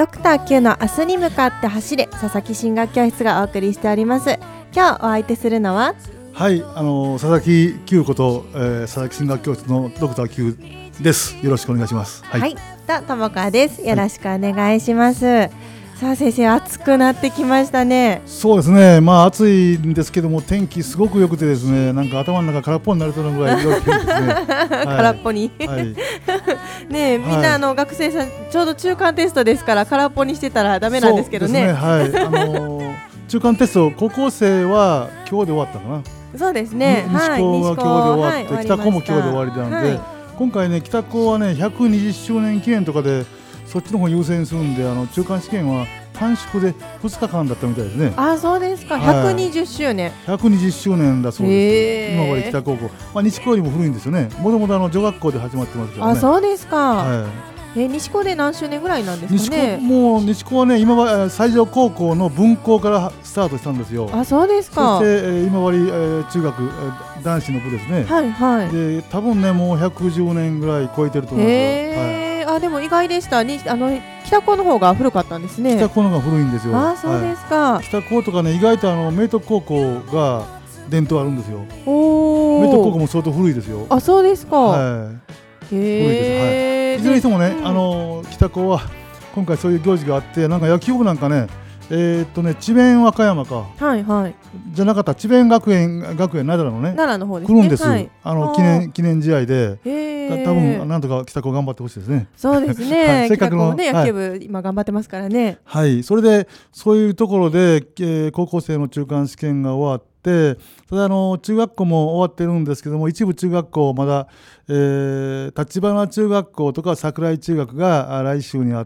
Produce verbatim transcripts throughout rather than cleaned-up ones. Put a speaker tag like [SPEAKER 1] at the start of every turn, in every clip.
[SPEAKER 1] ドクター Q の明日に向かって走れ佐々木進学教室がお送りしております。今日お相手するのは
[SPEAKER 2] はい、あの佐々木 Q こと、えー、佐々木進学教室のドクター Q です。よろしくお願いします。
[SPEAKER 1] はい、はい、と友川です。よろしくお願いします、はい。さあ先生、暑くなってきましたね。
[SPEAKER 2] そうですね、まあ暑いんですけども天気すごく良くてですね、なんか頭の中空っぽになるとのぐらい良くてですね、はい、
[SPEAKER 1] 空っぽに、はい、ねえ、みんなあの、はい、学生さんちょうど中間テストですから空っぽにしてたらダメなんですけどね。
[SPEAKER 2] そうですね、はい、あのー、中間テスト高校生は今日で終わったかな。
[SPEAKER 1] そうですね、
[SPEAKER 2] 西高は今日で終わって、はい、北高も今日で終わりなので、はい、今回ね北高はねひゃくにじゅっしゅうねん記念とかでそっちの方優先するんで、あの中間試験は短縮でふつかかんだったみたいですね。
[SPEAKER 1] あ、そうですか、はい、ひゃくにじゅっしゅうねん
[SPEAKER 2] ひゃくにじゅっしゅうねんだそうです。今まで北高校、まあ、西高よりも古いんですよね。もともと女学校で始まってますからね。
[SPEAKER 1] あ、そうですか、
[SPEAKER 2] はい、
[SPEAKER 1] え西高で何周年ぐらいなんですかね。
[SPEAKER 2] 西高もう西高はね、今は西条高校の分校からスタートしたんですよ。
[SPEAKER 1] あ、そうですか。
[SPEAKER 2] そして、えー、今治、えー、中学、えー、男子の部ですね。
[SPEAKER 1] はいはい。
[SPEAKER 2] で多分ねもうひゃくじゅうねんぐらい超えてると思いますよ。
[SPEAKER 1] へー、はい、あでも意外でしたに、あの北高の方が古かったんですね。
[SPEAKER 2] 北高の方が古いんですよ。
[SPEAKER 1] あ、そうですか、はい、
[SPEAKER 2] 北高とかね意外とあの明徳高校が伝統あるんですよ。
[SPEAKER 1] お
[SPEAKER 2] 明徳高校も相当古いですよ。
[SPEAKER 1] あ、そうですか、
[SPEAKER 2] はい、
[SPEAKER 1] へ
[SPEAKER 2] 古いです、はい、いずれにしてもね、うん、あの北高は今回そういう行事があって、なんか野球部なんかね、えー、っとね智弁和歌山か、
[SPEAKER 1] はいはい、
[SPEAKER 2] じゃなかった智弁学園学園奈良のね
[SPEAKER 1] 奈良の方ですね、
[SPEAKER 2] 来るんです、はい、あの
[SPEAKER 1] あ
[SPEAKER 2] 記念記念試合で、
[SPEAKER 1] へ
[SPEAKER 2] 多分なんとか北高頑張ってほしいですね。
[SPEAKER 1] そうですね、はい、せっかくの、ね、野球部、はい、今頑張ってますからね。
[SPEAKER 2] はい、それでそういうところで、えー、高校生の中間試験が終わって、ただあの中学校も終わってるんですけども、一部中学校まだ、えー、立花中学校とか桜井中学が来週にあって、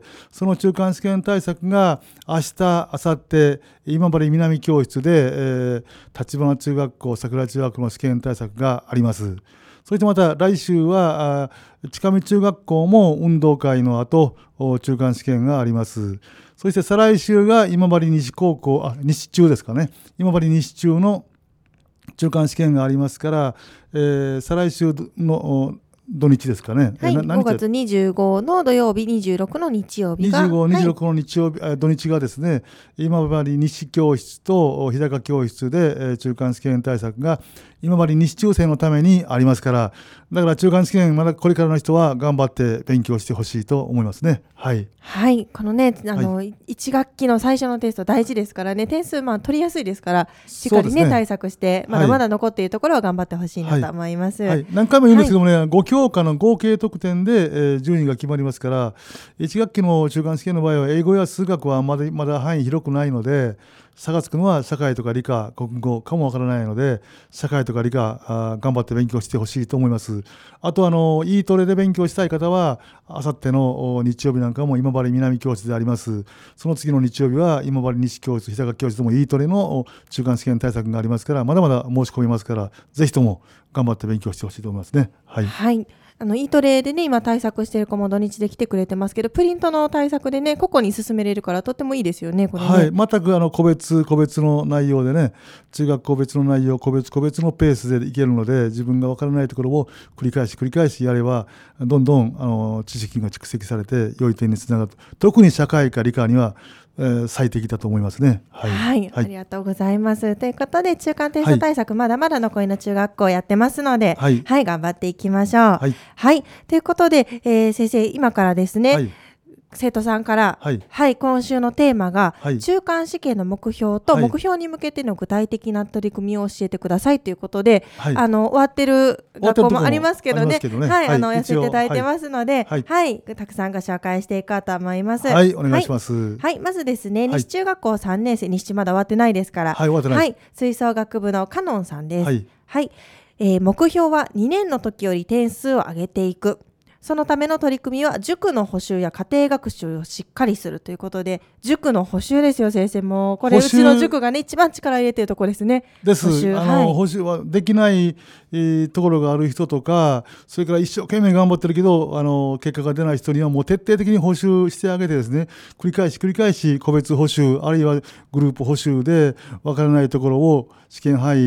[SPEAKER 2] その中間試験対策が明日明後日今治南教室で、えー、立花中学校桜井中学校の試験対策があります。そしてまた来週は近見中学校も運動会の後中間試験があります。そして再来週が今治西高校、あ、西中ですかね、今治西中の中間試験がありますから、えー、再来週の土日ですかね、
[SPEAKER 1] はい、ごがつにじゅうごの土曜日、にじゅうろくの日曜日が
[SPEAKER 2] にじゅうご、にじゅうろくの日曜日、はい、土日がですね、今治西教室と日高教室で、えー、中間試験対策が今治西中生のためにありますから、だから中間試験まだこれからの人は頑張って勉強してほしいと思いますね。はい、
[SPEAKER 1] はい、このね、あの、はい、いち学期の最初のテスト大事ですからね、点数まあ取りやすいですから、しっかりね、ね対策してまだまだ残っているところは頑張ってほしいなと思います。はいはい、
[SPEAKER 2] 何回も言うんですけどもね、はい、ご教科の合計得点で、えー、順位が決まりますから、いち学期の中間試験の場合は英語や数学はまだまだ範囲広くないので、差がつくのは社会とか理科、国語かもわからないので、社会とか理科あ頑張って勉強してほしいと思います。あとあの E トレで勉強したい方は、あさっての日曜日なんかも今治南教室であります。その次の日曜日は今治西教室、日高教室でも E トレの中間試験対策がありますから、まだまだ申し込みますから、ぜひとも頑張って勉強してほしいと思いますね。はい、
[SPEAKER 1] はい、あの E トレでね今対策している子も土日で来てくれてますけど、プリントの対策でね個々に進めれるからとってもいいですよね、これね。
[SPEAKER 2] はい、全くあの個別個別の内容でね、中学個別の内容、個別個別のペースでいけるので、自分が分からないところを繰り返し繰り返しやれば、どんどんあの知識が蓄積されて良い点につながる。特に社会か理科にはえー、最適だと思いますね。はい、
[SPEAKER 1] はいはい、ありがとうございます。ということで中間テスト対策、はい、まだまだ残りの中学校やってますので、はい、はい、頑張っていきましょう。はい、はい、ということで、えー、先生今からですね、はい、生徒さんから、はいはい、今週のテーマが、はい、中間試験の目標と目標に向けての具体的な取り組みを教えてくださいということで、はい、あの終わってる学校もありますけどね、はい、あのやっていただいてますので、はいはい、たくさんご紹介していこうと思います。
[SPEAKER 2] はい、お願いします。
[SPEAKER 1] はいはい、まずですね、西中学校さんねん生、西中まだ終わってないですから、
[SPEAKER 2] はい、終わってない、はい、
[SPEAKER 1] 吹奏楽部のカノンさんです。はいはいえー、目標はにねんの時より点数を上げていく。そのための取り組みは塾の補習や家庭学習をしっかりするということで、塾の補習ですよ先生。もうこれうちの塾がね一番力入れているところですね。
[SPEAKER 2] です補習、あの、はい、補習はできない、えー、ところがある人とか、それから一生懸命頑張ってるけどあの結果が出ない人にはもう徹底的に補習してあげてですね、繰り返し繰り返し個別補習あるいはグループ補習で分からないところを試験範囲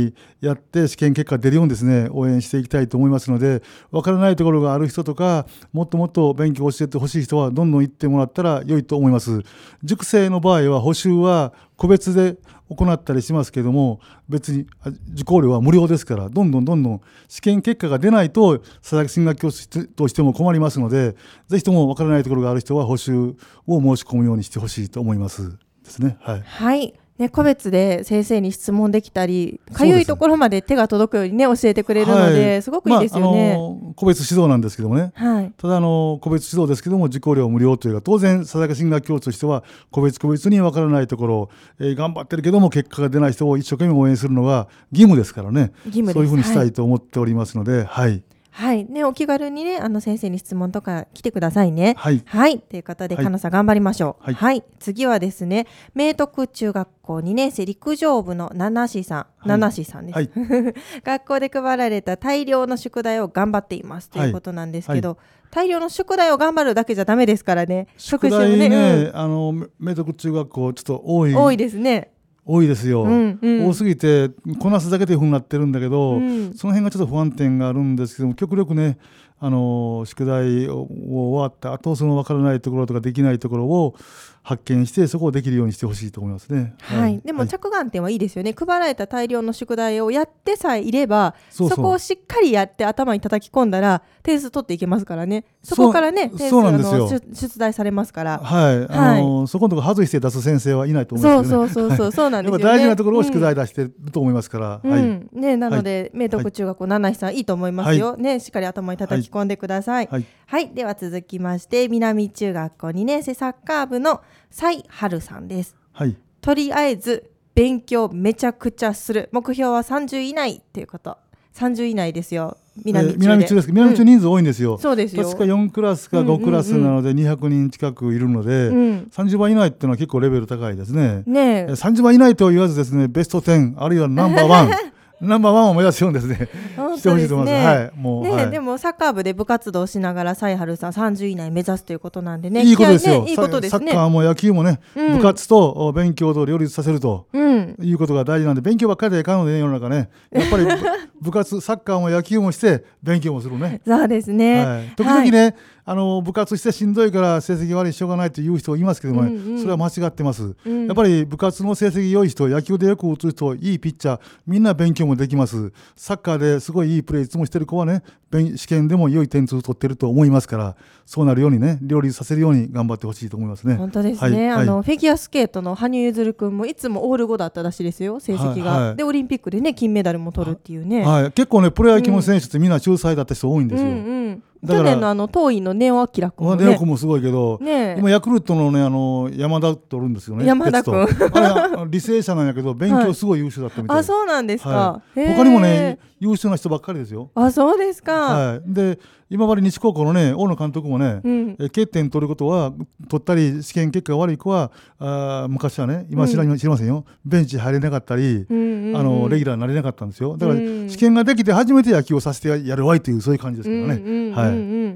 [SPEAKER 2] やって試験結果出るようにですね応援していきたいと思いますので、わからないところがある人とかもっともっと勉強を教えてほしい人はどんどん行ってもらったら良いと思います。塾生の場合は補習は個別で行ったりしますけども、別に受講料は無料ですから、どんどんどんどん試験結果が出ないと佐々木進学教室としても困りますので、ぜひともわからないところがある人は補習を申し込むようにしてほしいと思いますですね。はい、
[SPEAKER 1] はいね、個別で先生に質問できたり、かゆいところまで手が届くように、ね、教えてくれるので、はい、すごくいいですよね。
[SPEAKER 2] まあ、あの個別指導なんですけどもね、はい、ただあの個別指導ですけども受講料無料というか、当然佐々木進学教室としては個別個別に分からないところ、えー、頑張ってるけども結果が出ない人を一生懸命応援するのが義務ですからね、義務です。そういうふうにしたいと思っておりますので、はいはい
[SPEAKER 1] はいね、お気軽にねあの先生に質問とか来てくださいね。
[SPEAKER 2] はい、
[SPEAKER 1] はい、ということで、はい、かのさん頑張りましょう。はい、はい、次はですね明徳中学校にねん生陸上部の七志さん、はい、七志さんです、はい、学校で配られた大量の宿題を頑張っていますということなんですけど、はいはい、大量の宿題を頑張るだけじゃダメですからね。
[SPEAKER 2] 宿題ね、ね、うん、あの明徳中学校ちょっと多い
[SPEAKER 1] 多いですね。
[SPEAKER 2] 多いですよ、うんうん、多すぎてこなすだけというふうになってるんだけど、うん、その辺がちょっと不安点があるんですけども、極力ねあの宿題を終わった後、その分からないところとかできないところを発見してそこをできるようにしてほしいと思いますね。
[SPEAKER 1] はいはい、でも着眼点はいいですよね。配られた大量の宿題をやってさえいれば、そうそう、そこをしっかりやって頭に叩き込んだら点数取っていけますからね。そこからね点数あの出題されますから、
[SPEAKER 2] はい、あの、はい、そこのところ外して出す先生はいないと思いますけどね。
[SPEAKER 1] そうそうそうそう、そうなんですよね。
[SPEAKER 2] 大事なところを宿題出してると思いますから、
[SPEAKER 1] うんはいね、なので、はい、明徳中学校七志さんいいと思いますよ、はいね、しっかり頭に叩き込んでください。はい、はい、では続きまして南中学校にねん生サッカー部の蔡春さんです。はい、とりあえず勉強めちゃくちゃする、目標はさんじゅう以内ということ。さんじゅう以内ですよ。南中で、えー、南中ですけど、南中人数多いんですよ、うん、そうですよ。確かよんクラスかごクラスなのでにひゃくにん近くいるので、うん、さんじゅうばい以内っていうのは結構レベル高いですね。ねえ、さんじゅうばい以内とは言わずですね、ベストじゅうあるいはナンバーワンナンバーワンを目指すようですね。してほしいと思います。はい、もう、ねはい、でもサッカー部で部活動しながら蔡春さんさんじゅう以内目指すということなんでね。いいことですよ。ね、いいことですね。サッカーも野球もね、うん、部活と勉強と両立させると、うん、いうことが大事なんで、勉強ばっかりでいかんのでね、世の中ね。やっぱり部活サッカーも野球もして勉強もするね。そうですね。はい、時々ね、はい、あの部活してしんどいから成績悪いしょうがないという人いますけどもね、うんうん、それは間違ってます、うん、やっぱり部活の成績良い人、野球でよく打つ人、いいピッチャー、みんな勉強もできます。サッカーですごいいいプレーいつもしてる子はね、試験でも良い点数取ってると思いますから、そうなるようにね、両立させるように頑張ってほしいと思いますね。本当ですね、はい、あの、はい、フィギュアスケートの羽生結弦君もいつもオールごだったらしいですよ、成績が、はいはい、でオリンピックでね金メダルも取るっていうね、はい、結構ねプロ野球の選手ってみんな仲裁だった人多いんですよ、うんうんうん、去年のあの桐蔭の根尾明君もね、根尾君もすごいけど、ね、今ヤクルトのねあの山田とおるんですよね。山田君あれ履正社なんやけど勉強すごい優秀だったみたい、はい、あ、そうなんですか、はい、他にもね優秀な人ばっかりですよ。あ、そうですか、はい、で今治西高校のね大野監督もね、うん、え欠点取ることは取ったり試験結果が悪い子はあ昔はね、今知ら、うん、知りませんよ、ベンチ入れなかったり、うんうんうん、あのレギュラーになれなかったんですよ。だから、うん、試験ができて初めて野球をさせてやるわいというそういう感じですからね、うんうんうんうん、はい、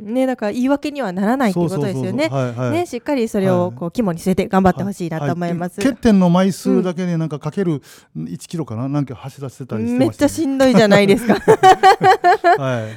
[SPEAKER 1] ね、だから言い訳にはならないということですよね。ね、しっかりそれをこう肝に据えて頑張ってほしいなと思います、はいはい、欠点の枚数だけでなんかかけるいちキロかな、なんか走らせてたりしてました、ね、めっちゃしんどいじゃないですか、はい、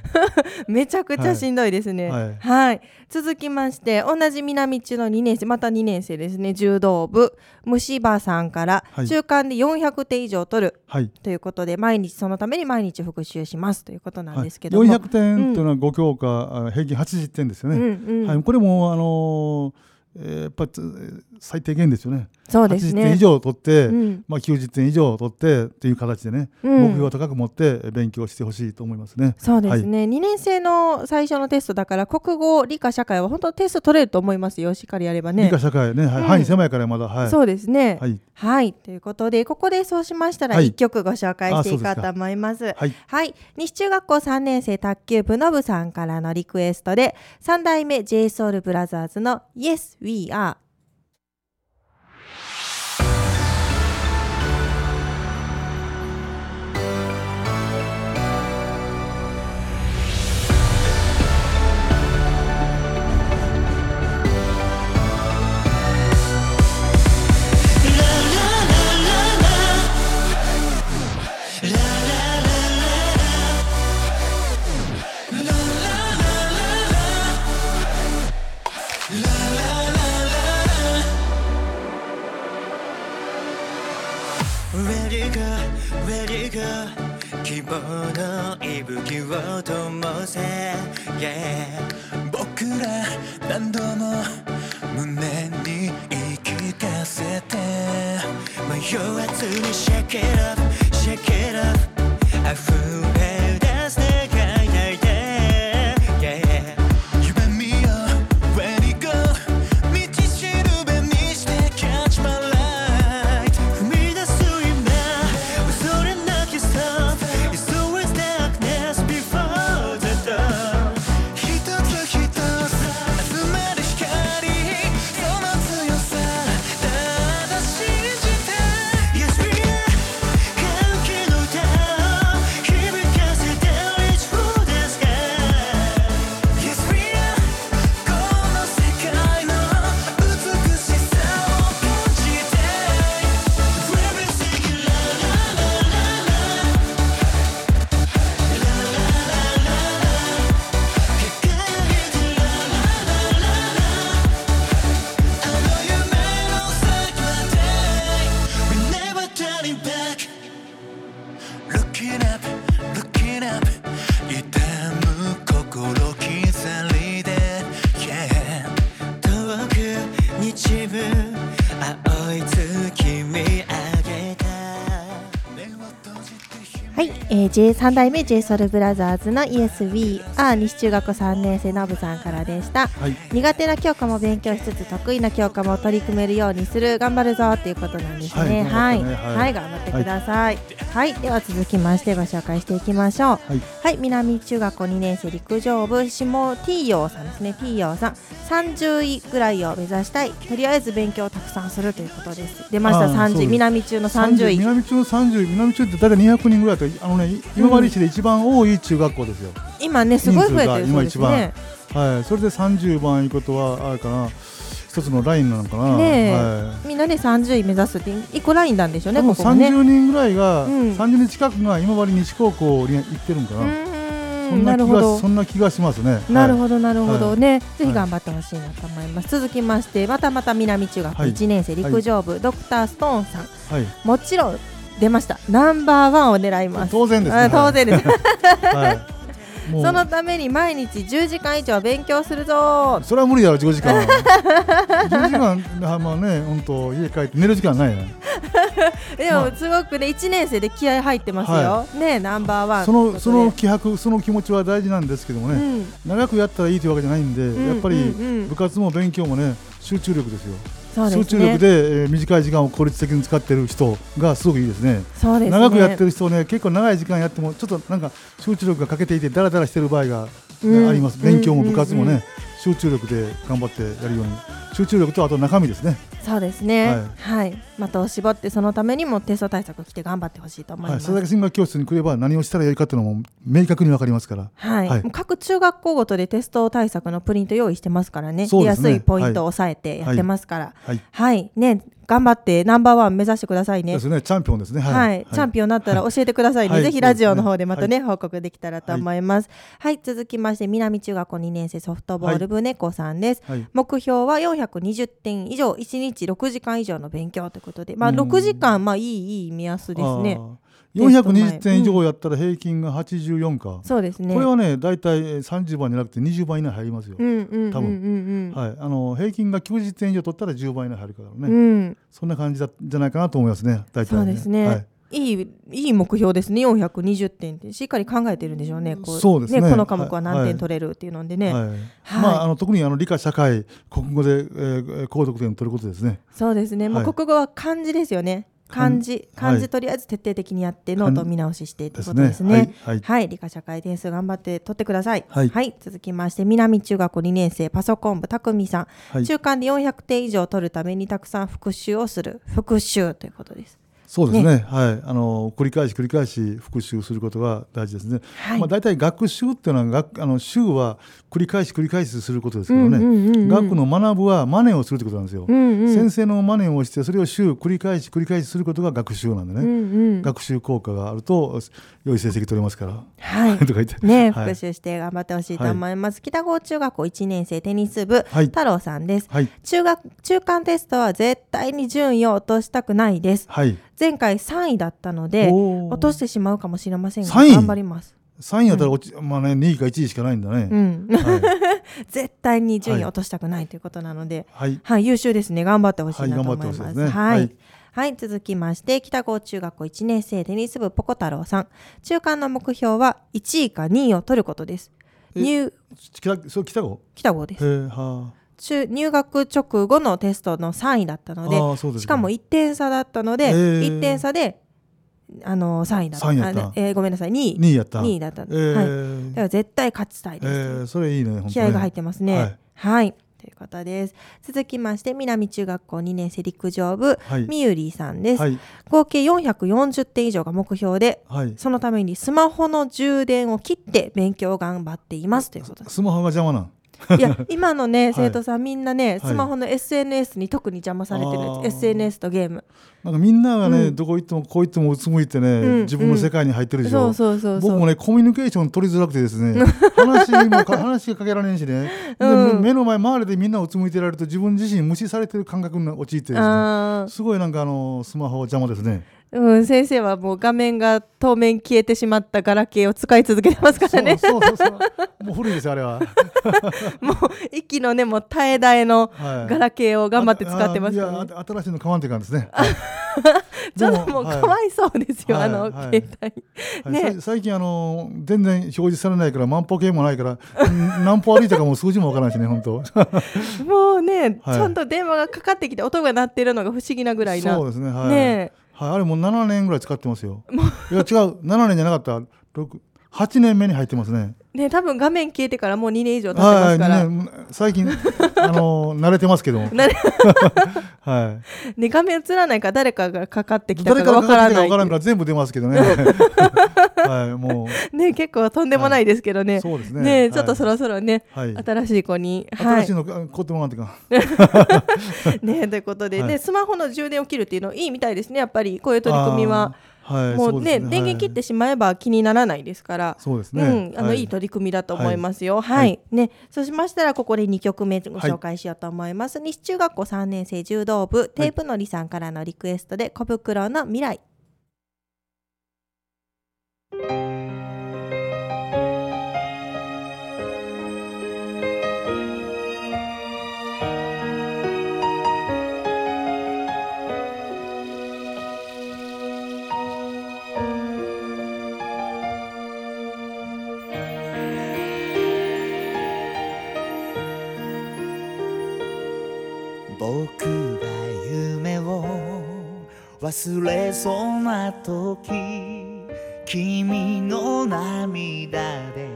[SPEAKER 1] めちゃくちゃしんどいですね、はいはい、続きまして同じ南中のにねん生、またにねん生ですね、柔道部虫歯さんから、はい、中間でよんひゃくてん以上取る、はい、ということで毎日そのために毎日復習しますということなんですけども、はい、よんひゃくてんというのはご教科、うん、平均はちじってんですよね、うんうん、はい、これもあのーえー、やっぱ最低限ですよね。そうですね、はちじってん以上取って、うんまあ、きゅうじゅってん以上取ってという形でね、うん、目標を高く持って勉強してほしいと思いますね。そうですね、はい、にねん生の最初のテストだから国語理科社会は本当テスト取れると思いますよ、しっかりやればね。理科社会ね、はい、うん、範囲狭いからまだ、はい、そうですね、はい、はい、ということでここでそうしましたらいっきょくご紹介していこうと思います。はい、はい、西中学校さんねん生卓球部の部さんからのリクエストでさん代目 ジェイソウルブラザーズの Yes We Are。La la
[SPEAKER 3] 不器を灯せ、yeah、僕ら何度も胸に言い聞かせて、迷わずに shake it up shake it up 溢れ出す願いないで、yeah、夢見よう Where it go 道しるべにして Catch my light 踏み出す今恐れなき Stop It's always darkness before the dawn 一つ一つ集まる光その強さただ信じて Yes we are 歓喜の歌を響かせて Reach for the sky Yes we are この世界の美しさを感じて We're singing la la la la la La la la la la 輝いて La la la la la あの夢の先まで We're never turning back Looking up, looking up 痛む心刻りで Yeah 遠く日舞青い月見上げた目を閉じて夢
[SPEAKER 1] はい、えー、ジェイさん 代目 ジェイソウルブラザーズの イエス We Are 西中学校さんねん生のぶさんからでした、
[SPEAKER 2] はい、
[SPEAKER 1] 苦手な教科も勉強しつつ得意な教科も取り組めるようにする頑張るぞっていうことなんですね。はい、
[SPEAKER 2] はい、
[SPEAKER 1] はいはい、頑張ってください。はい、はい、では続きましてご紹介していきましょう。はい、はい、南中学校にねん生陸上部下 T 陽さんですね。 T 陽さんさんじゅういぐらいを目指したい、とりあえず勉強をたくさんするということです。出ました。さんじゅうい、南中のさんじゅうい、
[SPEAKER 2] 南中のさんじゅうい、南中って大体にひゃくにんぐらいと、あのね、今治市で一番多い中学校ですよ。
[SPEAKER 1] 今ねすごい増えてるそうですね。
[SPEAKER 2] はい、それでさんじゅうばんいうことはあれかな、一つのラインなのかな。ね、
[SPEAKER 1] はい、みんなでさんじゅうい目指すって一個ラインなんでしょうね。ここ
[SPEAKER 2] もね、さんじゅうにんぐらいが、
[SPEAKER 1] うん、
[SPEAKER 2] さんじゅうにん近くが今治西高校に行ってるんかな。そんな気が、そんな気がしますね。
[SPEAKER 1] なるほどなるほどね、はい、ぜひ頑張ってほしいなと思います、はい、続きましてまたまた南中学いちねん生、はい、陸上部、はい、ドクターストーンさん、はい、もちろん出ました。ナンバーワンを狙います。
[SPEAKER 2] 当然ですね。
[SPEAKER 1] 当然です、
[SPEAKER 2] はい、
[SPEAKER 1] そのために毎日じゅうじかん以上勉強するぞ。
[SPEAKER 2] それは無理だろ、じゅうじかんじゅうじかん、まあね、本当家帰って寝る時間ないね。
[SPEAKER 1] でもすごくねいちねん生で気合入ってますよ、はい、ね、ナンバーワン。
[SPEAKER 2] そのその気迫、その気持ちは大事なんですけどもね、うん、長くやったらいいというわけじゃないんで、うん、やっぱり部活も勉強もね集中力ですよ。そうですね、集中力で、えー、短い時間を効率的に使っている人がすごくいいですね。
[SPEAKER 1] そうですね、
[SPEAKER 2] 長くやってる人ね、結構長い時間やってもちょっとなんか集中力が欠けていてダラダラしている場合が、ね、うん、あります。勉強も部活もね、うんうんうん、集中力で頑張ってやるように、集中力とあと中身ですね。
[SPEAKER 1] そうですね、はいはい、的を絞ってそのためにもテスト対策を来て頑張ってほしいと思います、はい、
[SPEAKER 2] それだけ進学教室に来れば何をしたらいいかというのも明確に分かりますから、
[SPEAKER 1] はいはい、各中学校ごとでテスト対策のプリント用意してますからね、出やすいポイントを押さえてやってますから、はいはいはいね、頑張ってナンバーワン目指してくださいね。
[SPEAKER 2] ですね、チャンピオンですね、はい
[SPEAKER 1] はいはい、チャンピオンになったら教えてくださいね、はい、ぜひラジオの方でまたね、はい、報告できたらと思います、はいはい、続きまして南中学校にねん生ソフトボール部猫さんです、はい、目標はよんひゃくにじゅってん以上、いちにちろくじかん以上の勉強ということで、まあ、ろくじかん、まあ、いいいい目安ですね。
[SPEAKER 2] よんひゃくにじゅってん以上やったら平均がはちじゅうよんか、
[SPEAKER 1] うん、そうですね。
[SPEAKER 2] これはねだいたいさんじゅうばんじゃなくてにじゅうばん以内入りますよ、うんうんうんうん、多分、はい、あの平均がきゅうじゅってん以上取ったらじゅうばん以内入るからね、うん、そんな感じだじゃないかなと思いますね、大体ね。
[SPEAKER 1] そうですね、はい、いい、いい目標ですね。よんひゃくにじゅってんってしっかり考えてるんでしょうね。こう、
[SPEAKER 2] そうですね、
[SPEAKER 1] ね、この科目は何点取れるっていうのでね、はいはいはい、
[SPEAKER 2] まあ、あの特にあの理科社会国語で、えー、高得点を取ることですね。
[SPEAKER 1] そうですね、もう国語は漢字ですよね。漢字、漢字とりあえず徹底的にやってノートを見直ししてということですね。はい、はいはい、理科社会点数頑張って取ってください。はい、はい、続きまして南中学校にねん生パソコン部たくみさん、はい、中間でよんひゃくてん以上取るためにたくさん復習をする、復習ということです。
[SPEAKER 2] そうですね、ね、はい、あの繰り返し繰り返し復習することが大事ですね。はい、まあ、大体学習っていうのは学あの習は繰り返し繰り返しすることですけどね、うんうんうんうん、学の学ぶは真似をするということなんですよ、うんうん、先生の真似をしてそれを習繰り返し繰り返しすることが学習なんでね、うんうん、学習効果があると良い成績取れますから、
[SPEAKER 1] はい
[SPEAKER 2] とか言って
[SPEAKER 1] ね、
[SPEAKER 2] はい、
[SPEAKER 1] 復習して頑張ってほしいと思います、はい、北郷中学校いちねん生テニス部、はい、太郎さんです、はい、中学中間テストは絶対に順位を落としたくないです、はい、前回さんいだったので落としてしまうかもしれませんが頑張ります。
[SPEAKER 2] さんいやったら落ち、うん、まあね、にいかいちいしかないんだね、
[SPEAKER 1] うんはい、絶対に順位落としたくない、はい、ということなので、はいはい、優秀ですね。頑張ってほしいなと思います。はい、ねはいはいはい、続きまして北郷中学校いちねん生テニス部ポコ太郎さん。中間の目標はいちいかにいを取ることです。入
[SPEAKER 2] それ北郷
[SPEAKER 1] 北郷です。へは中入学直後のテストのさんいだったの で, で、ね、しかもいってん差だったのでいってん差であのさんいだった。
[SPEAKER 2] やった、
[SPEAKER 1] えー、ごめんなさいにい、
[SPEAKER 2] にいやった
[SPEAKER 1] にいだった、えーはい、だから絶対勝ちたいです、え
[SPEAKER 2] ー、それいいね。
[SPEAKER 1] 気合が入ってますね。はい、はいということです。続きまして南中学校にねん生陸上部、はい、みゆりさんです、はい、合計よんひゃくよんじゅってん以上が目標で、はい、そのためにスマホの充電を切って勉強を頑張っていますということです。
[SPEAKER 2] スマホが邪魔なん
[SPEAKER 1] いや今のね生徒さんみんなね、はい、スマホの エスエヌエス に特に邪魔されてる、はい、エスエヌエス とゲーム
[SPEAKER 2] なんかみんながね、うん、どこ行ってもこう行ってもうつむいてね、うん、自分の世界に入ってるでしょ、うん、そうそうそうそう僕もねコミュニケーション取りづらくてですね話も話がかけられんしね、うん、目の前周りでみんなをうつむいてられると自分自身無視されてる感覚に陥ってですねすごいなんかあのスマホ邪魔ですね。
[SPEAKER 1] うん、先生はもう画面が当面消えてしまったガラケーを使い続けてますからね。
[SPEAKER 2] そうそうそうそうもう古いですよあれは
[SPEAKER 1] もう息のねもう耐え耐えのガラケーを頑張って使ってますからね、
[SPEAKER 2] はい、いや新しいの買わんといかんですね
[SPEAKER 1] ちょっともうかわいそうですよ、はい、あの、はい、携帯、
[SPEAKER 2] ね、最近あの全然表示されないから万歩計もないから何歩歩いたかも数字もわからないしね本当
[SPEAKER 1] もうね、はい、ちゃんと電話がかかってきて音が鳴ってるのが不思議なぐらいな。
[SPEAKER 2] そうですね、はいねはい、あれもうななねんぐらい使ってますよ。いや違うななねんじゃなかったはちねんめに入ってますね。
[SPEAKER 1] ね多分画面消えてからもうにねん以上経ってますから、
[SPEAKER 2] ね、最近あの慣れてますけどもはい、
[SPEAKER 1] ね画面映らないから誰かがかかってきたかわからない。誰かがかかってきたかわからん
[SPEAKER 2] から全部出ますけどねはい、も
[SPEAKER 1] うね結構とんでもないですけどね、はい、そうですね、ねちょっとそろそろね、はい、新しい子に、
[SPEAKER 2] はい、新しいの買ってもらってか
[SPEAKER 1] ねということで、はい、ねスマホの充電を切るっていうのいいみたいですね。やっぱりこういう取り組みははい、もう ね, うね電源切ってしまえば気にならないですから、
[SPEAKER 2] そうですね、
[SPEAKER 1] うんあのはい、いい取り組みだと思いますよ。はい、はいね、そうしましたらここでにきょくめご紹介しようと思います、はい、西中学校さんねん生柔道部テープのりさんからのリクエストで小袋の未来。
[SPEAKER 3] 僕が夢を忘れそうな時君の涙で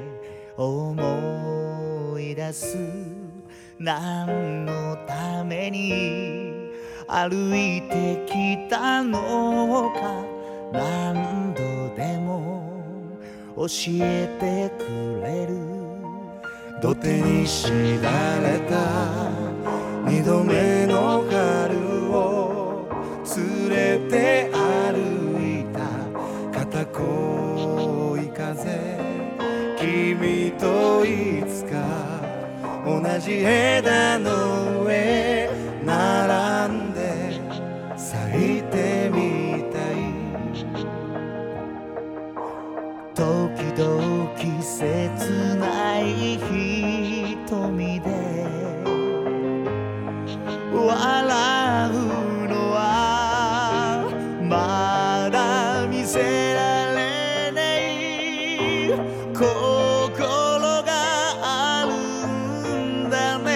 [SPEAKER 3] 思い出す。何のために歩いてきたのか何度でも教えてくれる。土手に敷かれた二度目の春を連れて歩いた片恋風。君といつか同じ枝の上並んで咲いてみたい。時々切ない瞳で笑うのはまだ見せられない心があるんだね。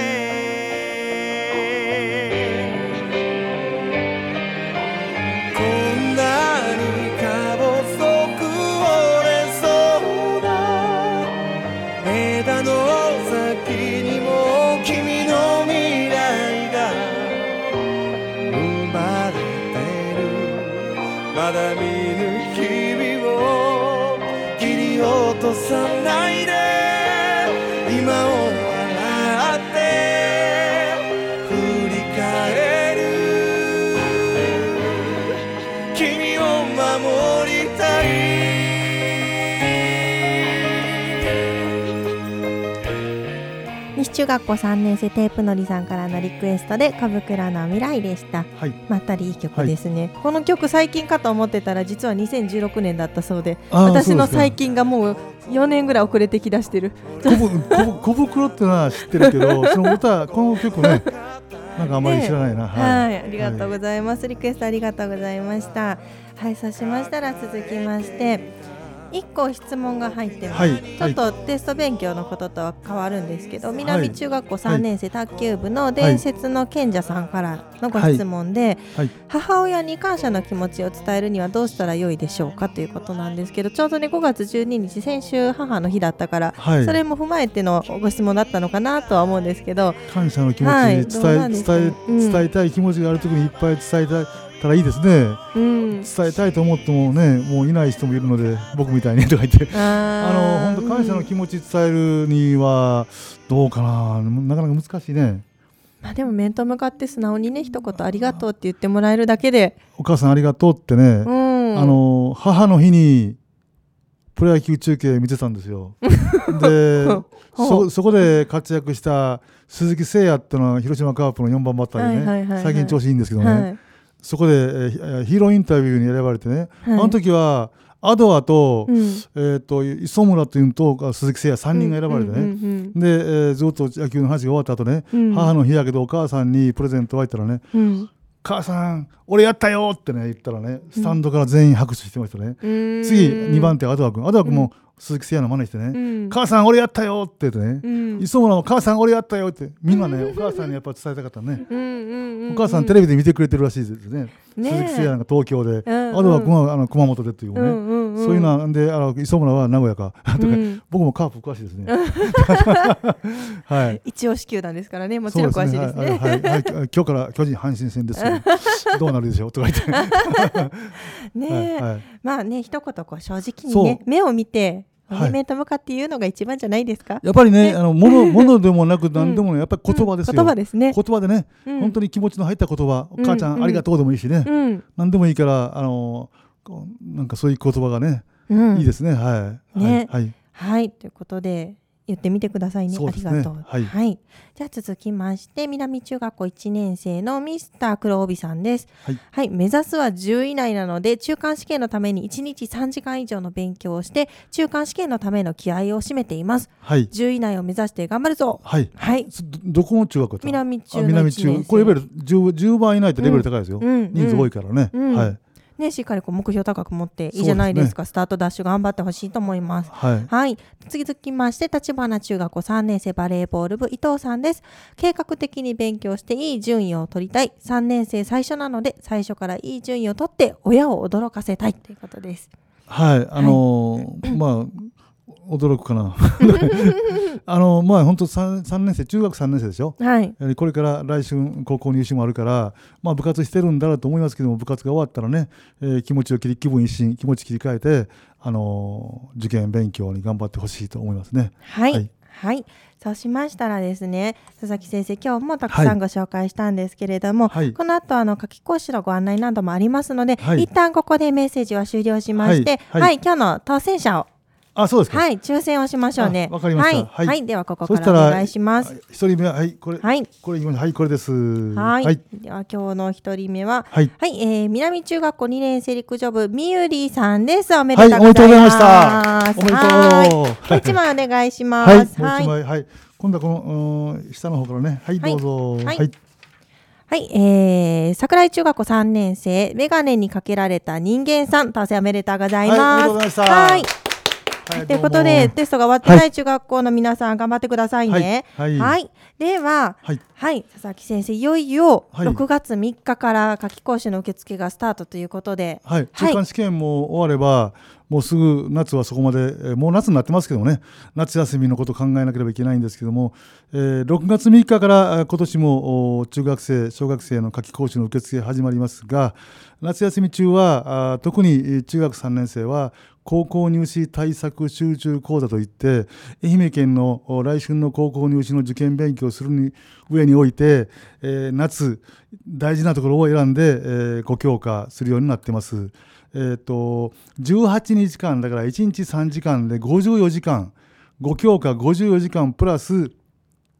[SPEAKER 3] こんなにか細く折れそうな枝の先にも君の未来が生まれてる。まだ見ぬ日々を切り落とさないで今を笑って振り返る。君を守りたい。
[SPEAKER 1] 西西中学校さんねん生テープのりさんからのリクエストで小袋の未来でした、はい、まったりいい曲ですね、はい、この曲最近かと思ってたら実はにせんじゅうろくねんだったそうで、私の最近がもうよねんぐらい遅れてきだしてる。
[SPEAKER 2] 小袋ってのは知ってるけどその歌この曲ねなんかあまり知らないな、ね、
[SPEAKER 1] はい、はい、ありがとうございます、はい、リクエストありがとうございました。はい、そうしましたら続きましていっこ質問が入ってます、はい、ちょっとテスト勉強のこととは変わるんですけど、はい、南中学校さんねん生卓球部の伝説の賢者さんからのご質問で、はいはい、母親に感謝の気持ちを伝えるにはどうしたらよいでしょうかということなんですけど、ちょうどねごがつじゅうににち先週母の日だったから、はい、それも踏まえてのご質問だったのかなとは思うんですけど、
[SPEAKER 2] 感謝の気持ち、はい、伝え、伝え、うん、伝えたい気持ちがあるときにいっぱい伝えたいたらいいですね、うん、伝えたいと思ってもねもういない人もいるので僕みたいにとか言ってあの本当感謝の気持ち伝えるにはどうかな、なかなか難しいね。
[SPEAKER 1] まあ、でも面と向かって素直にね一言ありがとうって言ってもらえるだけで、
[SPEAKER 2] お母さんありがとうってね、うん、あの母の日にプロ野球中継見てたんですよで そ, そこで活躍した鈴木誠也ってのは広島カープのよんばんバッターでね、はいはいはいはい、最近調子いいんですけどね、はい、そこで、えー、ヒーローインタビューに選ばれてね、はい、あの時はアドアと、うん、えー、と磯村というのと鈴木誠也さんにんが選ばれてね、うんうんうんうん、で、えー、ずっと野球の話が終わった後ね、うん、母の日やけどお母さんにプレゼントを入ったらね、うん、母さん俺やったよってね言ったらねスタンドから全員拍手してましたね、うん、次にばん手アドア君アドア君も、うん鈴木誠也の真似してね、うん、母さん俺やったよって言ってね、うん、磯村も母さん俺やったよってみんなね、うん、お母さんにやっぱ伝えたかったね、うんうんうん、お母さんテレビで見てくれてるらしいですね、ね鈴木誠也が東京で、うんうん、あとは熊、あの熊本でっていうね、うんうんうん、そういうのであの磯村は名古屋か、うん、僕もカープ詳しいですねはい、
[SPEAKER 1] 一応支給なんですからねもちろん詳しいですね、はいはいはい、
[SPEAKER 2] 今日から巨人阪神戦ですよどうなるでしょうとか言って
[SPEAKER 1] ねえ、はいはい、まあね一言こう正直にね目を見てはい、面と向かって言うのが一番じゃないですか。
[SPEAKER 2] やっぱりね、あの物物でもなく何でもね、やっぱり言葉ですよ、
[SPEAKER 1] うん、言葉ですね。
[SPEAKER 2] 言葉でね、うん、本当に気持ちの入った言葉、お母ちゃん、うん、ありがとうでもいいしね、うん、何でもいいからあのなんかそういう言葉がね、うん、いいですね。はい、
[SPEAKER 1] ね、
[SPEAKER 2] はい、
[SPEAKER 1] はい、ということで言ってみてください ね, ねありがとう、はいはい、じゃあ続きまして南中学校いちねん生のミスター黒帯さんです、はいはい、目指すはじゅうい以内なので中間試験のためにいちにちさんじかん以上の勉強をして中間試験のための気合を占めています、はい、じゅうい以内を目指して頑張るぞ、はいはい、
[SPEAKER 2] どこの中学校
[SPEAKER 1] 南中のいちねん生、
[SPEAKER 2] これレベル 10, じゅうばん以内ってレベル高いですよ、うん、人数多いからね、うんうんはい
[SPEAKER 1] ね、しっかりこう目標高く持っていいじゃないですか。ですね、スタートダッシュ頑張ってほしいと思います。はい。はい、次続きまして立花中学校さんねん生バレーボール部伊藤さんです。計画的に勉強していい順位を取りたい。さんねん生最初なので最初からいい順位を取って親を驚かせたいということです。
[SPEAKER 2] はい。あのーはい、まあ驚くかなあのまあ本当 3, 3年生中学さんねん生でしょ、はい、これから来春高校入試もあるから、まあ、部活してるんだろうと思いますけども部活が終わったらね、えー、気持ちを切り気分一新気持ち切り替えて、あのー、受験勉強に頑張ってほしいと思いますね。
[SPEAKER 1] はい、はいはい、そうしましたらですね佐々木先生今日もたくさんご紹介したんですけれども、はい、この後あの夏期講師のご案内などもありますので、はい、一旦ここでメッセージは終了しまして、はいはいはい、今日の当選者を
[SPEAKER 2] あ、そうですか。
[SPEAKER 1] はい、抽選をしましょうね。
[SPEAKER 2] わかりました。
[SPEAKER 1] はい、はいはい、ではここからお願いします。
[SPEAKER 2] 一人目ははいこれ、はい、これはいこれです。
[SPEAKER 1] はい、はい、では今日の一人目ははい、はい、えー、南中学校にねん生陸上部みゆりさんです。おめでとうございます。
[SPEAKER 2] はい、おめでとうございました。おめでとう。
[SPEAKER 1] 一枚お願いします。はい、もう
[SPEAKER 2] 一枚はい。今度はこの下の方からね、はいどうぞ。はい。はい
[SPEAKER 1] はい、えー、桜井中学校さんねん生メガネにかけられた人間さん当選おめでとうございます。
[SPEAKER 2] はい、おめでとうございました。
[SPEAKER 1] はい。はい、ということでテストが終わってない中学校の皆さん頑張ってくださいね。はい、はいはい、では、はいはい、佐々木先生いよいよろくがつみっかから夏期講師の受付がスタートということで、
[SPEAKER 2] はい、中間試験も終わればもうすぐ夏はそこまで、えー、もう夏になってますけどもね夏休みのことを考えなければいけないんですけども、えー、ろくがつみっかから今年も中学生小学生の夏期講師の受付始まりますが夏休み中はあ特に中学さんねん生は高校入試対策集中講座といって愛媛県の来春の高校入試の受験勉強をするに上において、えー、夏大事なところを選んで、えー、ご強化するようになってます。えー、とじゅうはちにちかんだからいちにちさんじかんでごじゅうよじかんご強化ごじゅうよじかんプラス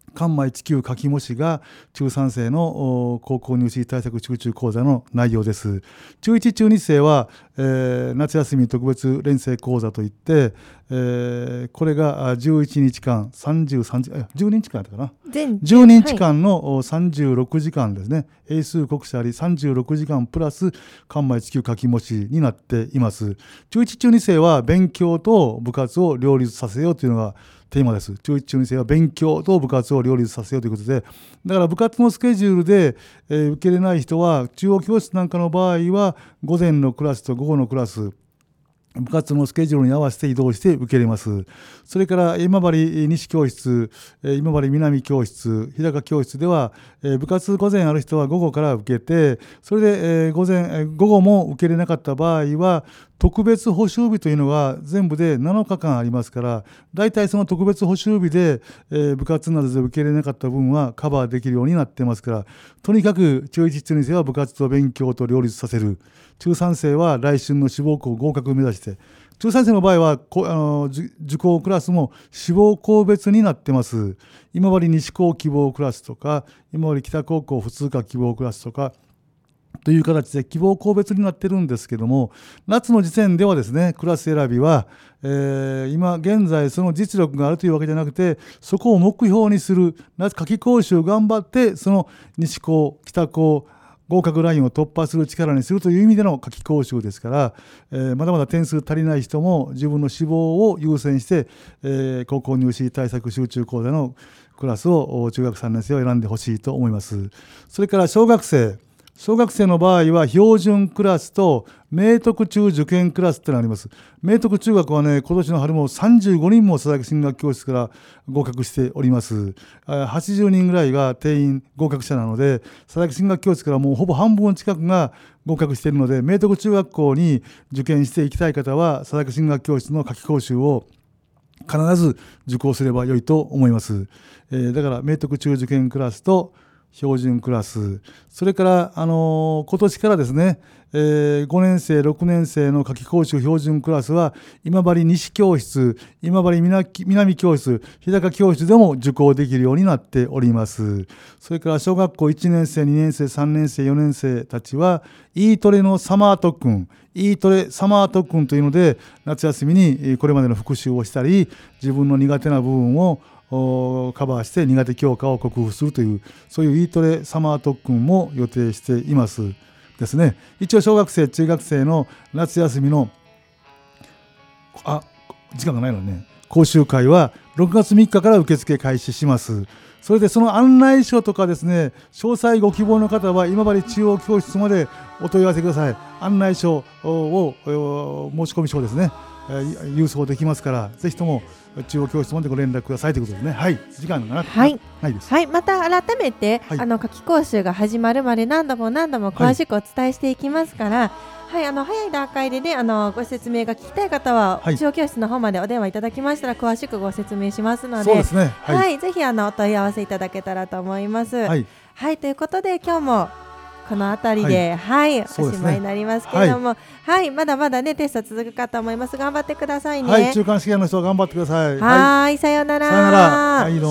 [SPEAKER 2] 関米地球書き模試が中さん生の高校入試対策集中講座の内容です。中いち、中に生は、えー、夏休み特別連成講座といって、えー、これがじゅういちにちかんさんじゅうさんじじゅうにちかんだったかなじゅうにちかんのさんじゅうろくじかんですね、はい、英数国社ありさんじゅうろくじかんプラス関米地球書き模試になっています。中いち、中に生は勉強と部活を両立させようというのがテーマです。中いち、中に生は勉強と部活を両立させようということで、だから部活のスケジュールで、えー、受けれない人は中央教室なんかの場合は午前のクラスと午後のクラス部活のスケジュールに合わせて移動して受けれます。それから今治西教室、今治南教室、日高教室では部活午前ある人は午後から受けて、それで午前午後も受けれなかった場合は特別補習日というのが全部でなのかかんありますから、大体その特別補習日で部活などで受けれなかった分はカバーできるようになってますから、とにかく中いち、中に生は部活と勉強と両立させる。中さん生は来春の志望校合格を目指して、中さん生の場合はこあの受講クラスも志望校別になってます。今治西高希望クラスとか、今治北高校普通科希望クラスとかという形で希望校別になってるんですけども、夏の時点ではですね、クラス選びは、えー、今現在その実力があるというわけじゃなくて、そこを目標にする夏夏期講習頑張ってその西高北高合格ラインを突破する力にするという意味での夏期講習ですから、えー、まだまだ点数足りない人も自分の志望を優先して、えー、高校入試対策集中講座のクラスを中学さんねん生を選んでほしいと思います。それから小学生小学生の場合は標準クラスと明徳中受験クラスってのがあります。明徳中学はね、今年の春もさんじゅうごにんも佐々木進学教室から合格しております。はちじゅうにんぐらいが定員合格者なので、佐々木進学教室からもうほぼ半分近くが合格しているので、明徳中学校に受験していきたい方は佐々木進学教室の夏期講習を必ず受講すれば良いと思います。えー、だから明徳中受験クラスと標準クラス、それから、あのー、今年からですね、えー、ごねん生ろくねん生の夏期講習標準クラスは今治西教室、今治 南, 南教室、日高教室でも受講できるようになっております。それから小学校いちねん生、にねん生、さんねん生、よねん生たちは E トレのサマー特訓、E トレサマー特訓というので夏休みにこれまでの復習をしたり、自分の苦手な部分をカバーして苦手教科を克服するという、そういう E トレサマー特訓も予定していますですね。一応小学生中学生の夏休みのあ時間がないのね、講習会はろくがつみっかから受付開始します。それでその案内書とかですね、詳細ご希望の方は今治中央教室までお問い合わせください。案内書を申し込み書をですね、郵送できますから、ぜひとも中央教室までご連絡くださいということですね。はい、時間がな、
[SPEAKER 1] はい、
[SPEAKER 2] ないです。
[SPEAKER 1] はい、また改めて、
[SPEAKER 2] はい、
[SPEAKER 1] あの夏期講習が始まるまで何度も何度も詳しくお伝えしていきますから、はい、はい、あの早い段階でね、あのご説明が聞きたい方は、はい、中央教室の方までお電話いただきましたら詳しくご説明しますので、
[SPEAKER 2] そうですね、はい、
[SPEAKER 1] はい、ぜひあのお問い合わせいただけたらと思います。はい、はい、ということで今日もこのあたりで、はい、はい、おしまいになりますけれども、はい、はい、まだまだねテスト続くかと思います。頑張ってくださいね。
[SPEAKER 2] はい、中間試験の人は頑張ってください。
[SPEAKER 1] はい、さようなら。
[SPEAKER 2] さようなら。はい、どう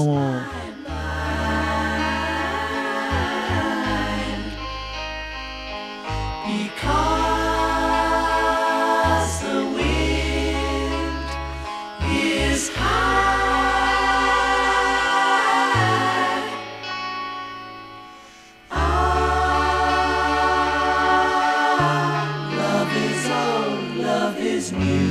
[SPEAKER 2] も。Love is